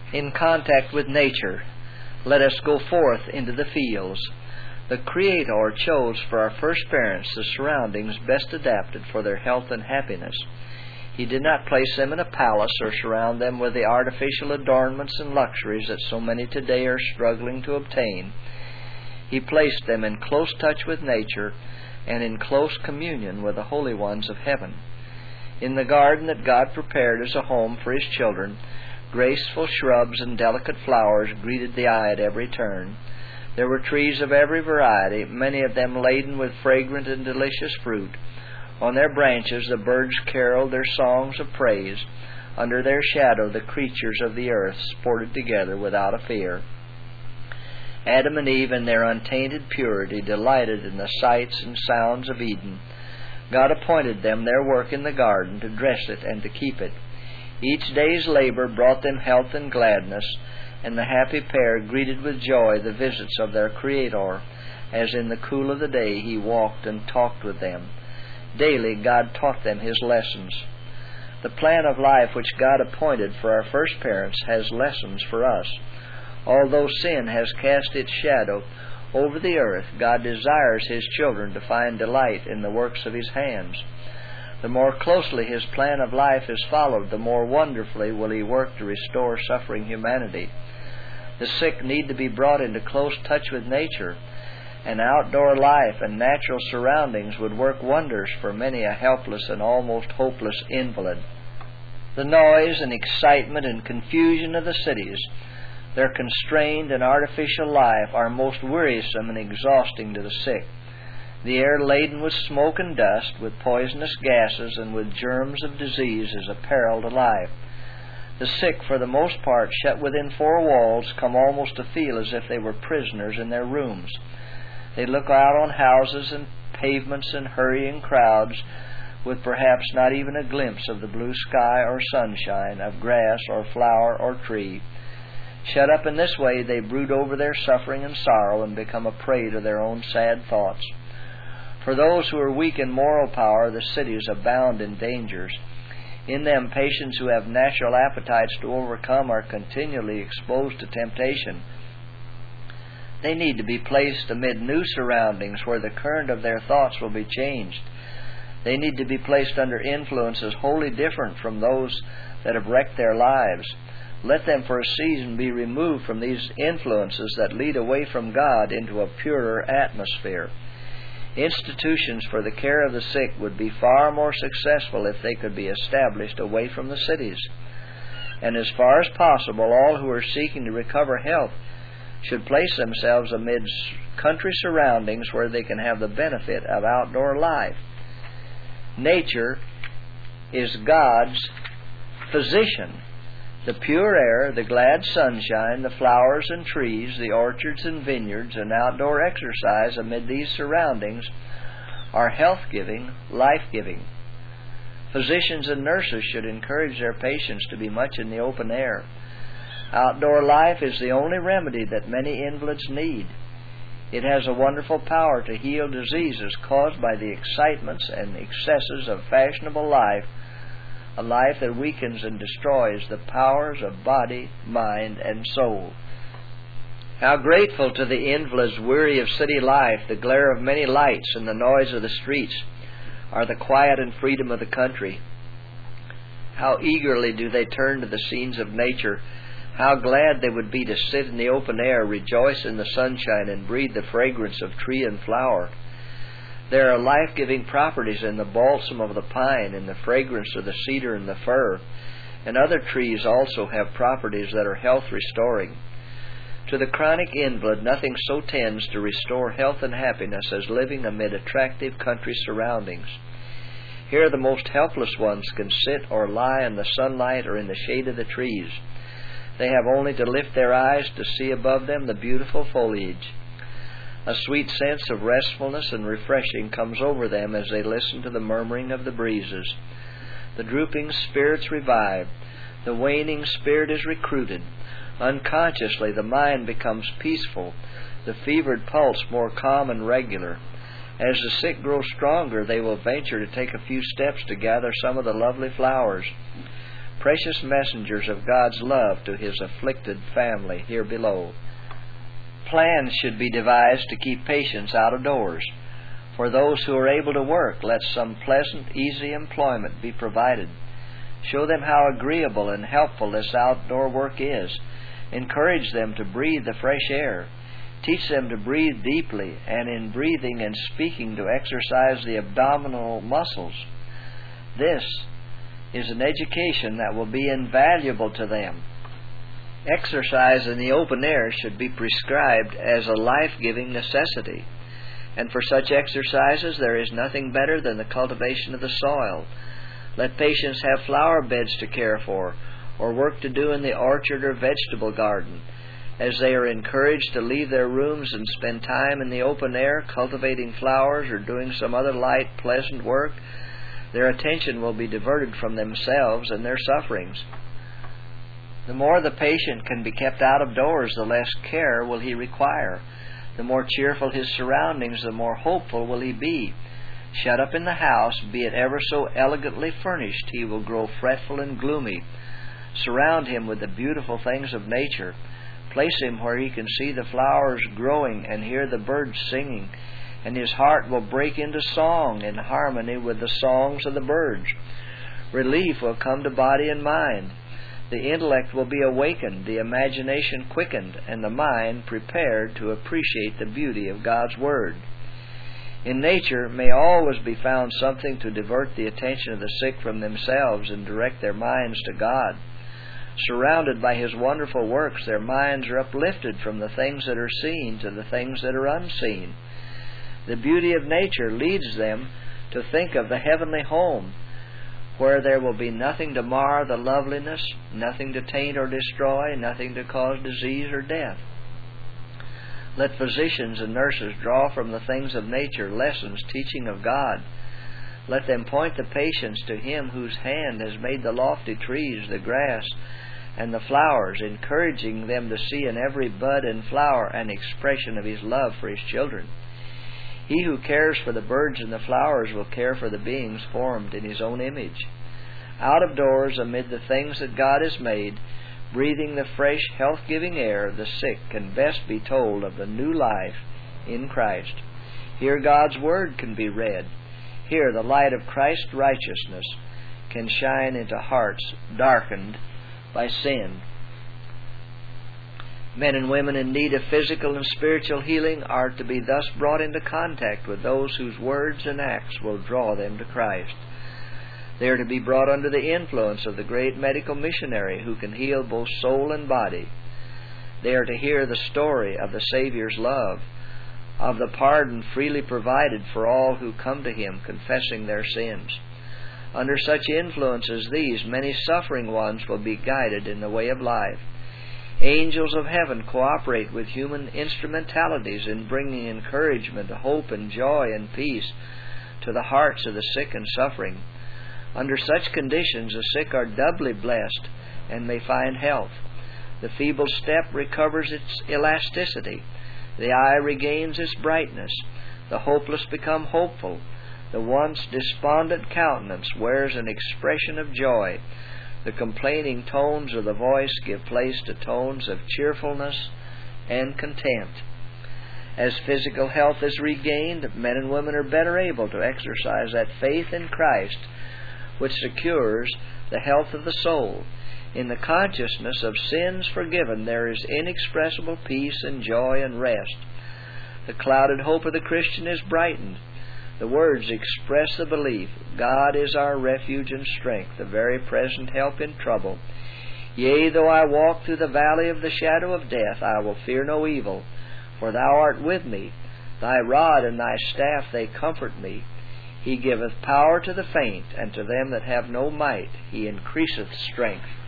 in contact with nature, let us go forth into the fields. The Creator chose for our first parents the surroundings best adapted for their health and happiness. He did not place them in a palace or surround them with the artificial adornments and luxuries that so many today are struggling to obtain. He placed them in close touch with nature and in close communion with the holy ones of heaven. In the garden that God prepared as a home for His children, graceful shrubs and delicate flowers greeted the eye at every turn. There were trees of every variety, many of them laden with fragrant and delicious fruit. On their branches the birds caroled their songs of praise. Under their shadow the creatures of the earth sported together without a fear. Adam and Eve in their untainted purity delighted in the sights and sounds of Eden. God appointed them their work in the garden, to dress it and to keep it. Each day's labor brought them health and gladness, and the happy pair greeted with joy the visits of their Creator, as in the cool of the day He walked and talked with them. Daily God taught them His lessons. The plan of life which God appointed for our first parents has lessons for us. Although sin has cast its shadow over the earth, God desires His children to find delight in the works of His hands. The more closely His plan of life is followed, the more wonderfully will He work to restore suffering humanity. The sick need to be brought into close touch with nature. An outdoor life and natural surroundings would work wonders for many a helpless and almost hopeless invalid. The noise and excitement and confusion of the cities, their constrained and artificial life, are most wearisome and exhausting to the sick. The air laden with smoke and dust, with poisonous gases, and with germs of disease is a peril to life. The sick, for the most part shut within four walls, come almost to feel as if they were prisoners in their rooms. They look out on houses and pavements and hurrying crowds, with perhaps not even a glimpse of the blue sky or sunshine, of grass or flower or tree. Shut up in this way, they brood over their suffering and sorrow and become a prey to their own sad thoughts. For those who are weak in moral power, the cities abound in dangers. In them, patients who have natural appetites to overcome are continually exposed to temptation. They need to be placed amid new surroundings where the current of their thoughts will be changed. They need to be placed under influences wholly different from those that have wrecked their lives. Let them for a season be removed from these influences that lead away from God into a purer atmosphere. Institutions for the care of the sick would be far more successful if they could be established away from the cities. And as far as possible, all who are seeking to recover health should place themselves amid country surroundings where they can have the benefit of outdoor life. Nature is God's physician. The pure air, the glad sunshine, the flowers and trees, the orchards and vineyards, and outdoor exercise amid these surroundings are health-giving, life-giving. Physicians and nurses should encourage their patients to be much in the open air. Outdoor life is the only remedy that many invalids need. It has a wonderful power to heal diseases caused by the excitements and excesses of fashionable life, a life that weakens and destroys the powers of body, mind, and soul. How grateful to the invalids weary of city life, the glare of many lights and the noise of the streets, are the quiet and freedom of the country. How eagerly do they turn to the scenes of nature. How glad they would be to sit in the open air, rejoice in the sunshine, and breathe the fragrance of tree and flower. There are life-giving properties in the balsam of the pine, in the fragrance of the cedar and the fir, and other trees also have properties that are health-restoring. To the chronic invalid, nothing so tends to restore health and happiness as living amid attractive country surroundings. Here the most helpless ones can sit or lie in the sunlight or in the shade of the trees. They have only to lift their eyes to see above them the beautiful foliage. A sweet sense of restfulness and refreshing comes over them as they listen to the murmuring of the breezes. The drooping spirits revive. The waning spirit is recruited. Unconsciously, the mind becomes peaceful, the fevered pulse more calm and regular. As the sick grow stronger, they will venture to take a few steps to gather some of the lovely flowers. precious messengers of God's love to His afflicted family here below. Plans should be devised to keep patients out of doors. For those who are able to work, let some pleasant, easy employment be provided. Show them how agreeable and helpful this outdoor work is. Encourage them to breathe the fresh air. Teach them to breathe deeply, and in breathing and speaking to exercise the abdominal muscles. This is an education that will be invaluable to them. Exercise in the open air should be prescribed as a life-giving necessity. And for such exercises there is nothing better than the cultivation of the soil. Let patients have flower beds to care for, or work to do in the orchard or vegetable garden. As they are encouraged to leave their rooms and spend time in the open air cultivating flowers or doing some other light, pleasant work, their attention will be diverted from themselves and their sufferings. The more the patient can be kept out of doors, the less care will he require. The more cheerful his surroundings, the more hopeful will he be. Shut up in the house, be it ever so elegantly furnished, he will grow fretful and gloomy. Surround him with the beautiful things of nature. Place him where he can see the flowers growing and hear the birds singing, and his heart will break into song in harmony with the songs of the birds. Relief will come to body and mind. The intellect will be awakened, the imagination quickened, and the mind prepared to appreciate the beauty of God's Word. In nature may always be found something to divert the attention of the sick from themselves and direct their minds to God. Surrounded by His wonderful works, their minds are uplifted from the things that are seen to the things that are unseen. The beauty of nature leads them to think of the heavenly home, where there will be nothing to mar the loveliness, nothing to taint or destroy, nothing to cause disease or death. Let physicians and nurses draw from the things of nature lessons teaching of God. Let them point the patients to Him whose hand has made the lofty trees, the grass, and the flowers, encouraging them to see in every bud and flower an expression of His love for His children. He who cares for the birds and the flowers will care for the beings formed in His own image. Out of doors, amid the things that God has made, breathing the fresh, health-giving air, the sick can best be told of the new life in Christ. Here God's Word can be read. Here the light of Christ's righteousness can shine into hearts darkened by sin. Men and women in need of physical and spiritual healing are to be thus brought into contact with those whose words and acts will draw them to Christ. They are to be brought under the influence of the great medical missionary who can heal both soul and body. They are to hear the story of the Savior's love, of the pardon freely provided for all who come to Him confessing their sins. Under such influence as these, many suffering ones will be guided in the way of life. Angels of heaven cooperate with human instrumentalities in bringing encouragement, hope, and joy and peace to the hearts of the sick and suffering. Under such conditions, the sick are doubly blessed and may find health. The feeble step recovers its elasticity. The eye regains its brightness. The hopeless become hopeful. The once despondent countenance wears an expression of joy. The complaining tones of the voice give place to tones of cheerfulness and content. As physical health is regained, men and women are better able to exercise that faith in Christ which secures the health of the soul. In the consciousness of sins forgiven, there is inexpressible peace and joy and rest. The clouded hope of the Christian is brightened. The words express the belief, God is our refuge and strength, the very present help in trouble. Yea, though I walk through the valley of the shadow of death, I will fear no evil, for Thou art with me. Thy rod and Thy staff, they comfort me. He giveth power to the faint, and to them that have no might He increaseth strength.